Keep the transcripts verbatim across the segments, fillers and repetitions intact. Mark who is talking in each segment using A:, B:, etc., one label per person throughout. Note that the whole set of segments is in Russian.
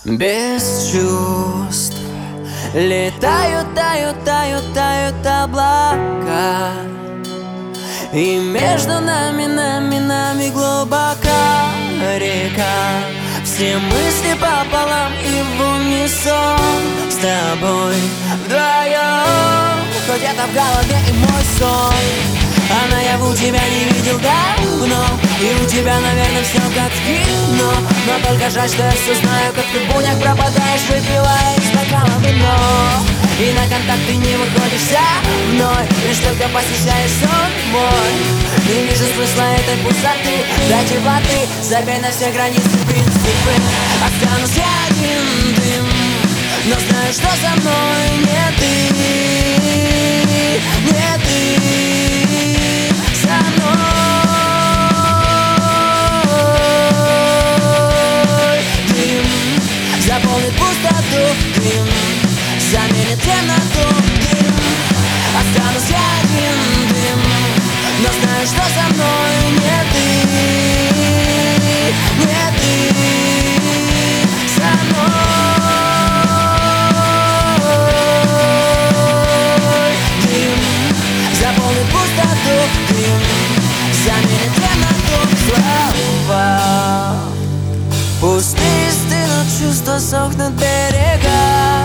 A: Без чувств летают, тают, тают, тают облака, и между нами, нами, нами глубока река. Все мысли пополам и в унисон с тобой вдвоем. Где-то в голове и мой сон, а наяву тебя не видел давно. И у тебя, наверное, все как в кино. Но только жаль, что я все знаю, как ты в буднях пропадаешь, выпивая из стакана вино. И на контакт ты не выходишь со мной, лишь только посещаешь сон мой. Не вижу смысла этой пустоты, до теплоты. Забей на все границы принципы. Останусь я один дым, но знаю, что со мной не ты, не ты со мной. Дым заполнит пустоту, дым заменит темноту, дым. Останусь я один дым, но знаю, что со мной не ты, не ты со мной. Дым заполнит пустоту, дым заменит темноту. Слова пустые стынут, чувства сохнут берега,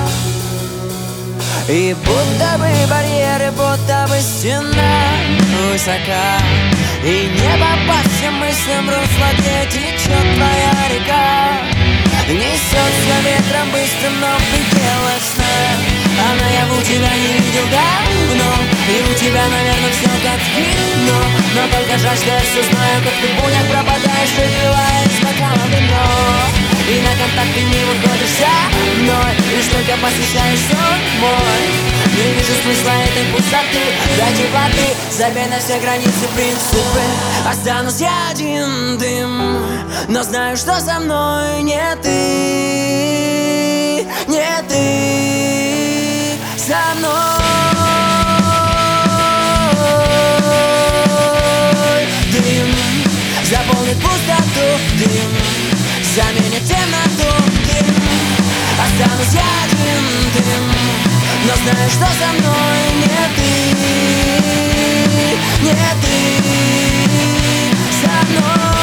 A: и будто бы барьеры, будто бы стена высока. И не попасть всем мыслям в русло, где течет твоя река. Несется ветром быстрым, но в пределах сна. А наяву тебя не видел давно, и у тебя, наверное, все как в кино. Но только жаль, что я все знаю, как ты в буднях пропадаешь, выпивая из бокала вино. И на контакт ты не выходишь со мной, лишь только посещаешь сон мой. Не вижу смысла этой пустоты, до теплоты. Забей на все границы принципы. Останусь я один дым, но знаю, что со мной не ты, не ты со мной. Дым заполнит пустоту, дым заменит темноту, дым. Останусь я один дым, но знаю, что со мной не ты, не ты со мной.